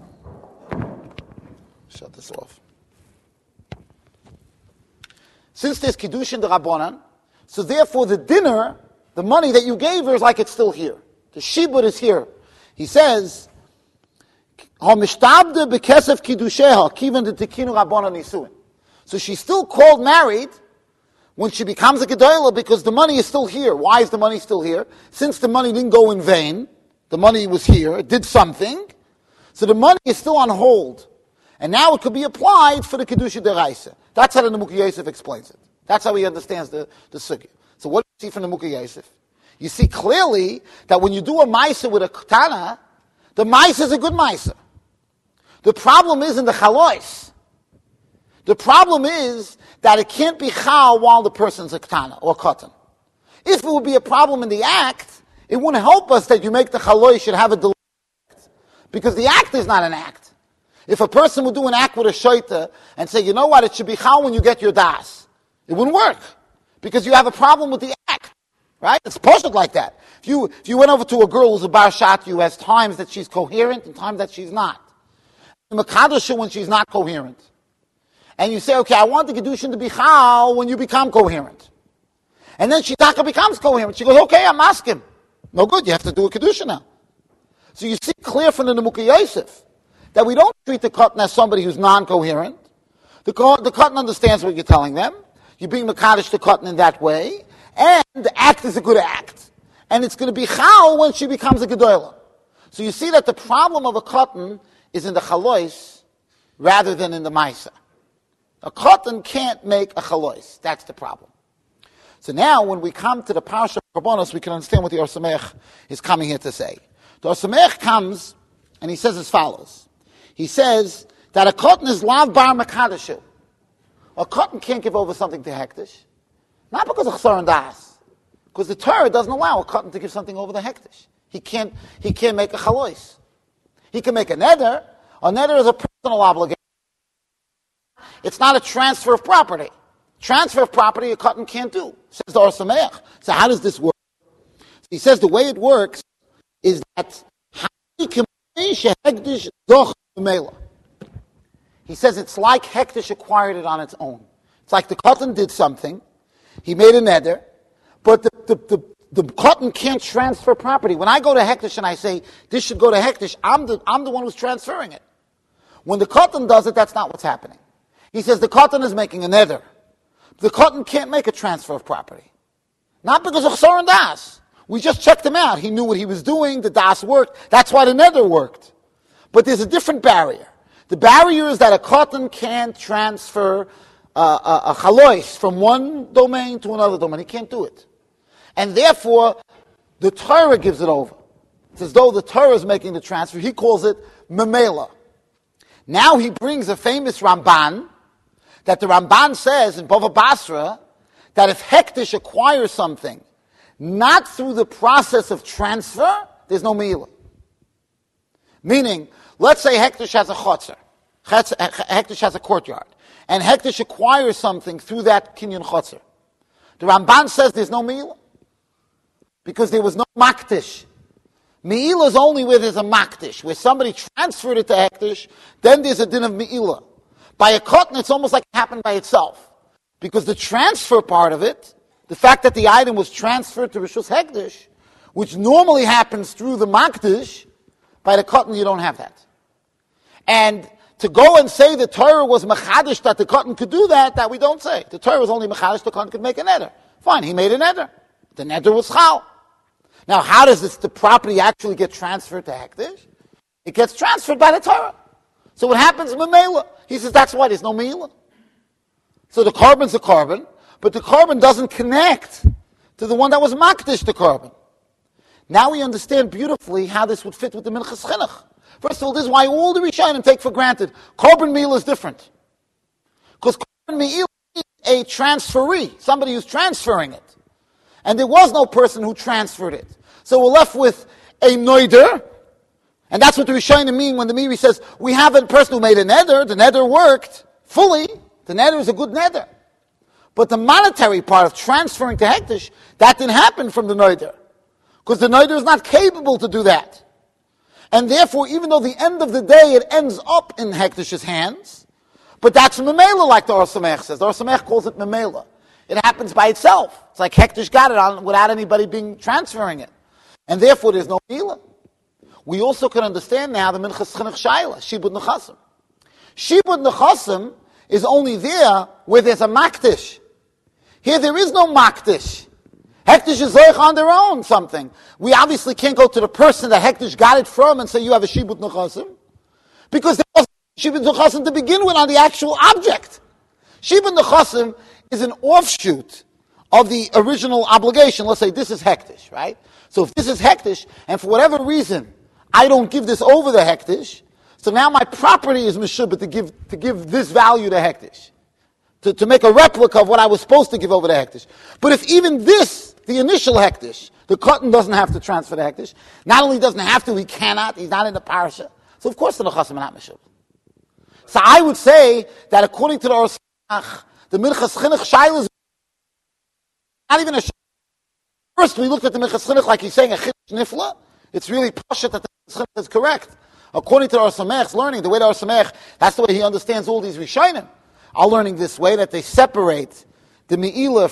shut this off. Since there's Kiddushin D'Rabbanan, so therefore the dinner, the money that you gave her is like it's still here. The shibud is here. He says, so she's still called married when she becomes a Gedolah because the money is still here. Why is the money still here? Since the money didn't go in vain, the money was here, it did something, so the money is still on hold. And now it could be applied for the Kedusha D'Raisa. That's how the Nemuki Yosef explains it. That's how he understands the sugya. So what do you see from the Nemuki Yosef? You see clearly that when you do a Maisa with a Ketana, the Maisa is a good Maisa. The problem is in the chalois. The problem is that it can't be chal while the person's a ketana or katan. If it would be a problem in the act, it wouldn't help us that you make the chalois should have a delay. Because the act is not an act. If a person would do an act with a shaita and say, you know what, it should be chal when you get your das, it wouldn't work. Because you have a problem with the act. Right? It's posted like that. If you went over to a girl who's a bar shat, you has times that she's coherent and times that she's not. Mekadosh when she's not coherent. And you say, okay, I want the Kedushin to be chal when you become coherent. And then she becomes coherent. She goes, okay, I'm asking. No good, you have to do a Kedushin now. So you see clear from the Nemuki Yosef that we don't treat the Katan as somebody who's non-coherent. The Katan understands what you're telling them. You're being Mekadosh the Katan in that way. And the act is a good act. And it's going to be chal when she becomes a Gedolah. So you see that the problem of a Katan is in the chalois rather than in the maisa. A katan can't make a chalois. That's the problem. So now when we come to the Parsha of Karbonos, we can understand what the Or Sameach is coming here to say. The Or Sameach comes and he says as follows. He says that a katan is lav bar mekadeshu. A katan can't give over something to hektish. Not because of chsar and das. Because the Torah doesn't allow a katan to give something over the hektish. He can't make a chalois. He can make a neder. A neder is a personal obligation. It's not a transfer of property. Transfer of property a katan can't do, says the Or Sameach. So how does this work? He says the way it works is that he says it's like hektish acquired it on its own. It's like the katan did something. He made a neder, but the katan can't transfer property. When I go to hektish and I say, this should go to hektish, I'm the one who's transferring it. When the katan does it, that's not what's happening. He says the katan is making a neder. The katan can't make a transfer of property. Not because of chsar and das. We just checked him out. He knew what he was doing. The das worked. That's why the neder worked. But there's a different barrier. The barrier is that a katan can't transfer a chalois from one domain to another domain. He can't do it. And therefore, the Torah gives it over. It's as though the Torah is making the transfer. He calls it memela. Now he brings a famous Ramban, that the Ramban says in Bava Basra, that if Hektish acquires something, not through the process of transfer, there's no meila. Meaning, let's say Hektish has a chotzer, Hektish has a courtyard, and Hektish acquires something through that kinyan chotzer. The Ramban says there's no meila, because there was no maktish. Meila is only where there's a maktish, where somebody transferred it to Hektish, then there's a din of meila. By a cotton, it's almost like it happened by itself. Because the transfer part of it, the fact that the item was transferred to Rishus Hektish, which normally happens through the maktish, by the cotton you don't have that. And to go and say the Torah was mechadish that the cotton could do that, that we don't say. The Torah was only mechadish, the cotton could make a neder. Fine, he made a neder. The neder was chal. Now, how does the property actually get transferred to Hektish? It gets transferred by the Torah. So what happens in Memela? He says that's why there's no Meila. So the carbon's a carbon, but the carbon doesn't connect to the one that was makdish the carbon. Now we understand beautifully how this would fit with the Minchas Chinuch. First of all, this is why all the Rishonim take for granted carbon meal is different. Because carbon meal is a transferee, somebody who's transferring it. And there was no person who transferred it. So we're left with a noider, and that's what the Rishonim mean when the Meiri says, we have a person who made a neder, the neder worked fully, the neder is a good neder. But the monetary part of transferring to Hektish, that didn't happen from the noider. Because the noider is not capable to do that. And therefore, even though the end of the day it ends up in Hektish's hands, but that's memela, like the Or Samech says. The Or Samech calls it memela. It happens by itself. It's like Hektish got it on without anybody transferring it. And therefore, there's no meila. We also can understand now the Minchas Chinuch Shaila, Shibud Nechasim. Shibud Nechasim is only there where there's a makdish. Here there is no makdish. Hektish is zoich on their own something. We obviously can't go to the person that Hektish got it from and say you have a Shibud Nechasim, because there was Shibud Nechasim to begin with on the actual object. Shibud Nechasim is an offshoot of the original obligation. Let's say this is Hektish, right? So if this is Hektish, and for whatever reason, I don't give this over the Hektish, so now my property is Meshubah to give this value to Hektish. To make a replica of what I was supposed to give over to Hektish. But if even this, the initial Hektish, the cotton doesn't have to transfer to Hektish, not only doesn't have to, he cannot, he's not in the parasha. So of course the Nechasim are not Meshubah. So I would say that according to the Or Samech, the Minchas Chinuch Shaila is not even a Shaila. First, we looked at the Minchas Chinuch like he's saying a Chiddush Nifla. It's really Pashat that the Minchas Chinuch is correct. According to Or Samech's learning, the way the Or Samech, that's the way he understands all these Rishonim, are learning this way, that they separate the Me'ilah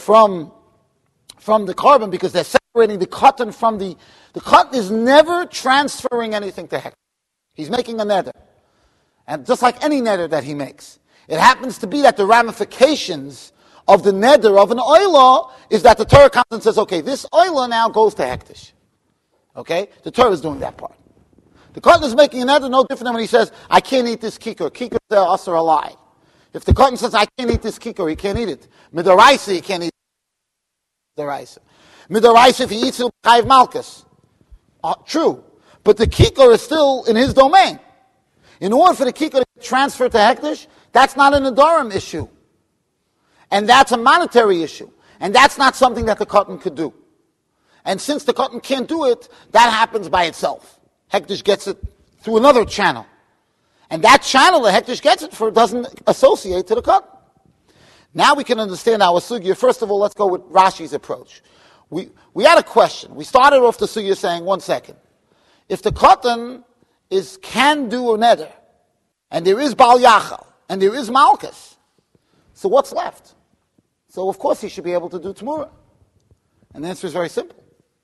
from the carbon, because they're separating the cotton from the cotton is never transferring anything to Hektish. He's making a neder. And just like any neder that he makes, it happens to be that the ramifications of the neder of an oilah is that the Torah comes and says, okay, this oilah now goes to Hektish. Okay? The Torah is doing that part. The cotton is making a neder no different than when he says, I can't eat this kikor. Kikor is also a lie. If the cotton says, I can't eat this kikor, he can't eat it. Midoraisa, he can't eat it. Midoraisa, if he eats it, he'll chayiv malchus. True. But the kikor is still in his domain. In order for the kikor to get transferred to Hektish, that's not an Adoram issue. And that's a monetary issue. And that's not something that the cotton could do. And since the cotton can't do it, that happens by itself. Hektish gets it through another channel. And that channel that Hektish gets it for doesn't associate to the cotton. Now we can understand our sugya. First of all, let's go with Rashi's approach. We had a question. We started off the sugya saying, 1 second. If the cotton can do a neder, and there is Bal Yachal, and there is Malchus, so what's left? So of course he should be able to do Tmurah. And the answer is very simple.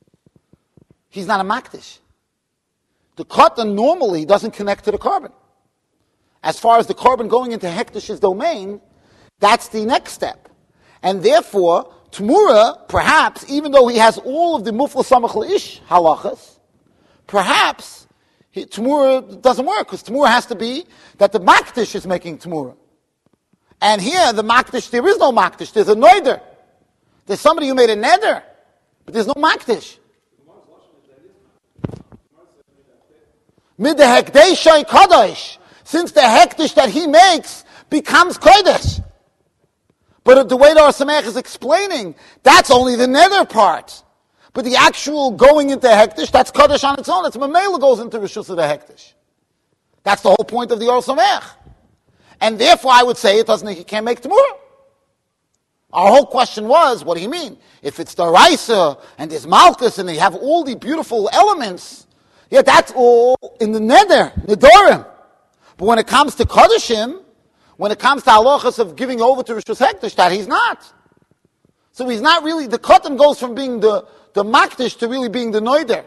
He's not a Makdish. The cotton normally doesn't connect to the carbon. As far as the carbon going into Hektish's domain, that's the next step. And therefore, Tmurah, perhaps, even though he has all of the Mufla Samach Le'ish halachas, perhaps Tmurah doesn't work, because Tmurah has to be that the Makdish is making Tmurah. And here, the Makdish, there is no Makdish, there's a Noider. There's somebody who made a Neder. But there's no makdish. Mid the hekdeshai kadosh, since the hekdesh that he makes becomes kodesh. But the way the Or Sameach is explaining, that's only the nether part. But the actual going into hekdesh, that's kodesh on its own. It's mamela goes into rishus of the hekdesh. That's the whole point of the Or Sameach. And therefore I would say he can't make Tamura. Our whole question was, what do you mean? If it's the Raisa and there's Malchus and they have all the beautiful elements, yeah, that's all in the Neder, Nedorim. But when it comes to Kodashim, when it comes to halachas of giving over to Rishus Hekdesh, that he's not. So he's not really, the Kotam goes from being the Makdish to really being the Noider.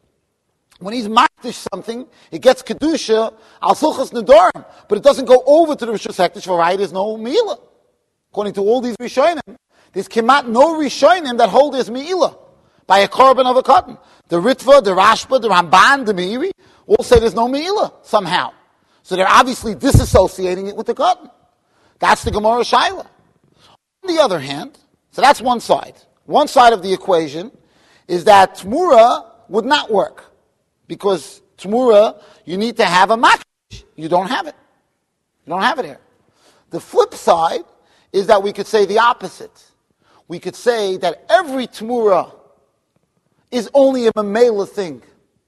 When he's Makdish something, it gets Kedusha, al Sulchas Nedorim, but it doesn't go over to the Rishus Hekdesh, for right, there's no Meila. According to all these Rishonim, there's kemat no Rishonim that hold this Meila by a korban of a cotton. The Ritva, the Rashba, the Ramban, the Meiri, all say there's no Meila somehow. So they're obviously disassociating it with the cotton. That's the Gemara Shaila. On the other hand, so that's one side. One side of the equation is that Tmura would not work. Because Tmura, you need to have a Makdish. You don't have it. You don't have it here. The flip side is that we could say the opposite. We could say that every Tmura is only a Mamela thing.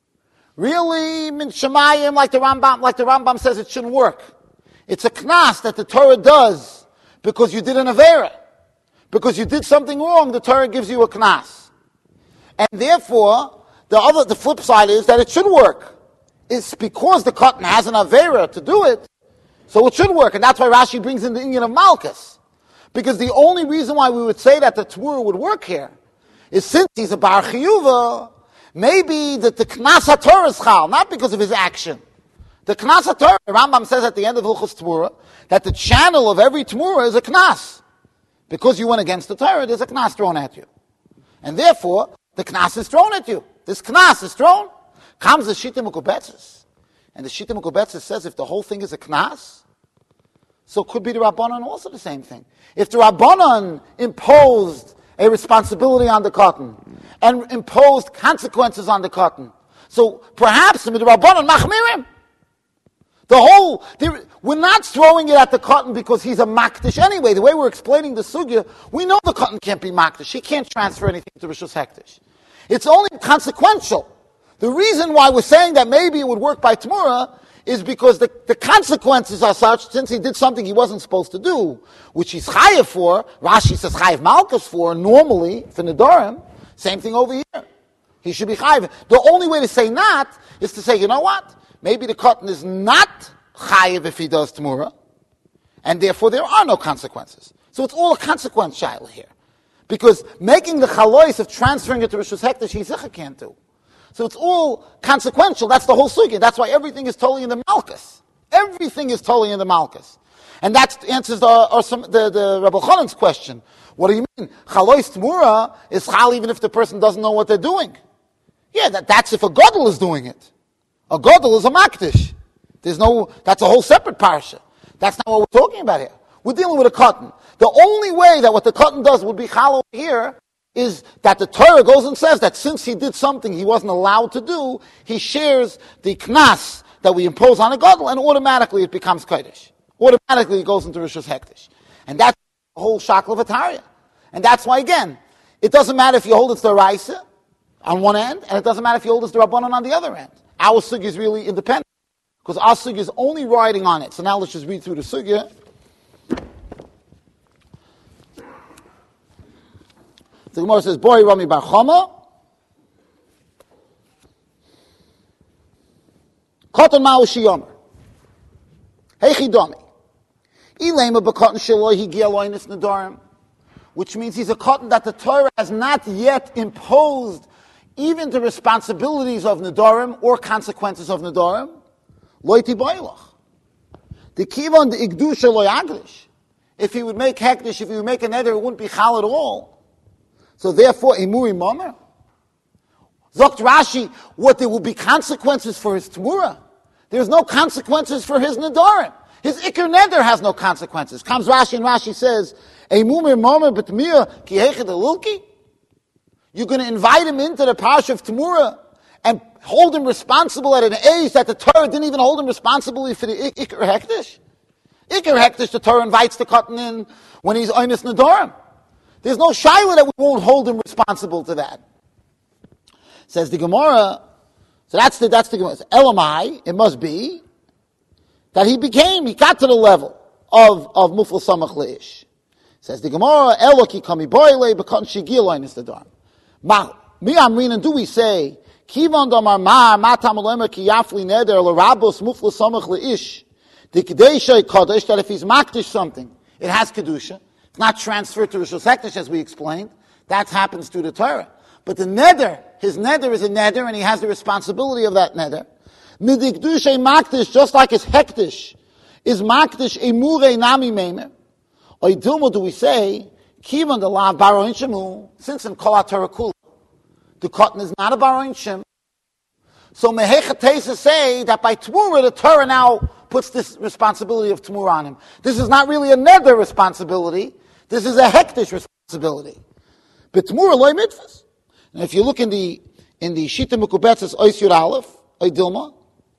Really, min Shemayim, like the Rambam says, it shouldn't work. It's a knas that the Torah does because you did an avera. Because you did something wrong, the Torah gives you a knas. And therefore, the flip side is that it should work. It's because the cotton has an avera to do it, so it should work. And that's why Rashi brings in the Inyan of Malchus. Because the only reason why we would say that the Tmura would work here is since he's a Bar Chiyuva, maybe that the Knas HaTorah is Chal, not because of his action. The Knas HaTorah, Rambam says at the end of Hilchos Tmura, that the channel of every Tmura is a Knas. Because you went against the Torah, there's a Knas thrown at you. And therefore, the Knas is thrown at you. This Knas is thrown. Comes the Shita Mukubetzes. And the Shita Mukubetzes says if the whole thing is a Knas, so could be the Rabbanan also the same thing. If the Rabbanan imposed a responsibility on the cotton and imposed consequences on the cotton, so perhaps the Rabbanan machmirim. We're not throwing it at the cotton because he's a makdish anyway. The way we're explaining the sugya, we know the cotton can't be makdish. He can't transfer anything to Rishus Hekdesh. It's only consequential. The reason why we're saying that maybe it would work by Tmura is because the consequences are such, since he did something he wasn't supposed to do, which he's chayav for, Rashi says chayav malchus for, normally, for Nedarim, same thing over here. He should be chayav. The only way to say not is to say, you know what? Maybe the cotton is not chayav if he does Tmura, and therefore there are no consequences. So it's all a consequence, Shaila, here. Because making the chalois of transferring it to Rishus Hekdesh, Yizicha can't do. So it's all consequential. That's the whole sugya. That's why everything is totally in the Malchus. Everything is totally in the Malchus. And that answers the Rebbe Chanan's question. What do you mean? Chalois Tmura is chal even if the person doesn't know what they're doing. Yeah, that's if a Godel is doing it. A Godel is a Makdish. That's a whole separate parsha. That's not what we're talking about here. We're dealing with a cotton. The only way that what the cotton does would be chal over here is that the Torah goes and says that since he did something he wasn't allowed to do, he shares the knas that we impose on a gadol, and automatically it becomes kodesh. Automatically it goes into Rishus Hekdesh. And that's the whole shakla of Ataria. And that's why, again, it doesn't matter if you hold it's the Raisa on one end, and it doesn't matter if you hold it's the Rabbanon on the other end. Our sugya is really independent, because our sugya is only riding on it. So now let's just read through the sugya. The Gemara says, Bori Rami Bar Chama, Koton Ma'u Shiyomer, Heichi Domi, Ilema B'Koton Shaloi Higi Aloinis Nedarim, which means he's a cotton that the Torah has not yet imposed even the responsibilities of Nedarim or consequences of Nedarim, Loiti Boilach. The Kivon, the Igdusha Lo Yaglish. If he would make Hekdesh, if he would make a neder, it wouldn't be Chal at all. So therefore, Emuri Momer. Zokt Rashi, what there will be consequences for his Tmura. There's no consequences for his Nedarim. His Iker Neder has no consequences. Comes Rashi and Rashi says, Emuri Momer B'Tmira Ki Hechet Elulki. You're going to invite him into the Parsha of Tamura and hold him responsible at an age that the Torah didn't even hold him responsible for the Iker Hektish? Iker Hektish, the Torah invites the Katan in when he's Oinus Nedarim. There's no Shaila that we won't hold him responsible to that. Says the Gemara, so that's the Gemara. Elamai, it must be that he got to the level of Mufla Samach Leish. Says the Gemara, Eloki kami boile bekan shigil Oinus Nedarim. Mi amrin, do we say, Kivan damar matam alemer ki yafli neder l'rabos Mufla Samach Leish. The Kedusha Kodesh, that if he's makdish something, it has Kedusha. It's not transferred to Rishos Hektish, as we explained. That happens through the Torah. But the neder, his neder is a neder, and he has the responsibility of that neder. Midik Kedusha makdish, just like his Hektish, is makdish emure nami meimer. Or Dilma, do we say, Kivan the lav baroin shemu, since in Kol HaTorah Kula, the cotton is not a baroin shem. So Mehechatesa say that by Tmura, the Torah now puts this responsibility of Tmura on him. This is not really a neder responsibility. This is a hektish responsibility. But Tmura loy mitzvahs. And if you look in the Shita Mekubetzes Ois Yud Aleph, Oy Dilma,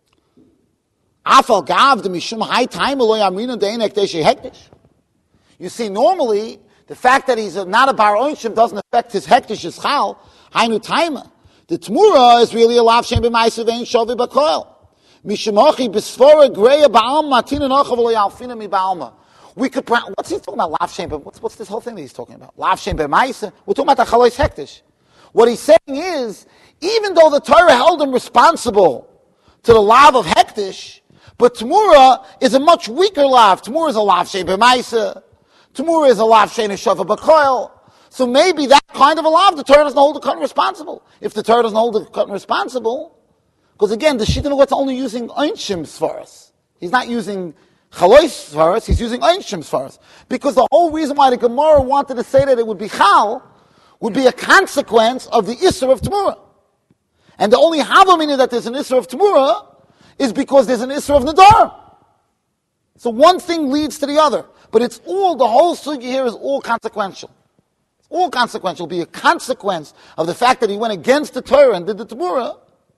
Afal Gav the Mishum High Time loy Amrina Dein Hektish Hektish. You see, normally the fact that he's not a bar oinshim doesn't affect his hektish chal. Hainu Taima. The Tmura is really a lav shem b'maisav ein shavi b'koel. Mishemochi b'sfora greya ba'alma tina nochav lo yalfina mi ba'alma. We could, what's he talking about, lav shem, what's this whole thing that he's talking about? Lav shem b'maisav? We're talking about the chalois hektish. What he's saying is, even though the Torah held him responsible to the lav of hektish, but Tmura is a much weaker lav. Tmura is a lav shem b'maisav. Tmura is a lav shem shava b'koel. So maybe that kind of a lav, the Torah doesn't hold the cotton responsible. If the Torah doesn't hold the cotton responsible, because again, the Shita Megut's only using Einshims for us. He's not using Chalois for us, he's using Einshims for us. Because the whole reason why the Gemara wanted to say that it would be Chal, would be a consequence of the Isser of Tmura. And the only Havamina that there's an Isser of Tmura is because there's an Isser of Nadar. So one thing leads to the other. But it's all, the whole sugya here is all consequential. All consequential, be a consequence of the fact that he went against the Torah and did the Tmura.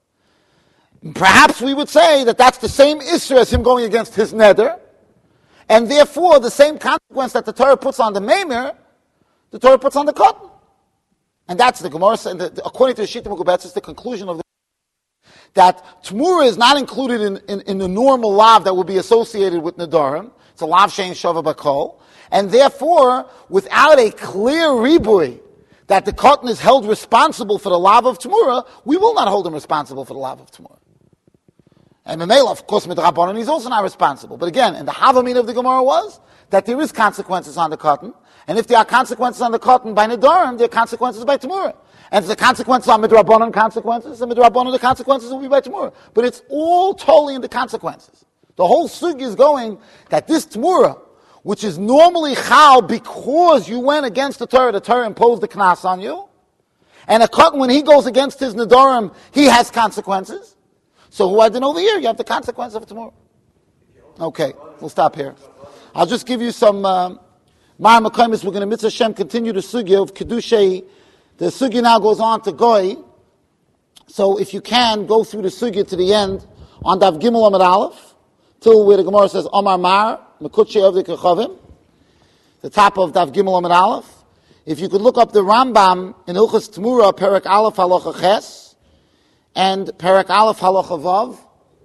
Perhaps we would say that that's the same issue as him going against his neder, and therefore the same consequence that the Torah puts on the Meimer, the Torah puts on the cotton. And that's the Gemara, and according to the Shita Mekubetz, it's the conclusion of the that Tmura is not included in the normal lav that would be associated with Nedarim. It's a lav shein shava bakol. And therefore, without a clear ribui that the cotton is held responsible for the lav of Tmura, we will not hold him responsible for the lav of Tmura. And Memela, of course, Midrabanan, he's also not responsible. But again, and the Havamin of the Gemara was that there is consequences on the cotton. And if there are consequences on the cotton by Nedarim, there are consequences by Tmura. And if the consequences are Midrabanan consequences, the Midrabanan, the consequences will be by Tmura. But it's all totally in the consequences. The whole sugya is going that this Tmura, which is normally chal because you went against the Torah imposed the knas on you. And a cotton, when he goes against his Nedarim, he has consequences. So who I didn't over here, you have the consequence of Tmura. Okay, we'll stop here. I'll just give you some Ma'ar Mekaymis. We're going to Mitzvah Hashem continue the sugya of Kedushei. The sugya now goes on to Goy. So if you can, go through the sugya to the end on Dav Gimel Amud Aleph, till where the Gemara says, Omar Mar, Mekutche of the Kechavim, the top of Dav Gimel Amud Aleph. If you could look up the Rambam in Hilchos Tmura, Perek Aleph Halacha Ches, and Perek Aleph Halacha Vav,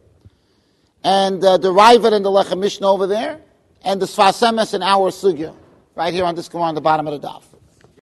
and the Raivad and the Lechem Mishnah over there, and the Sfas Emes in our sugya, right here on this Gemara on the bottom of the Daf.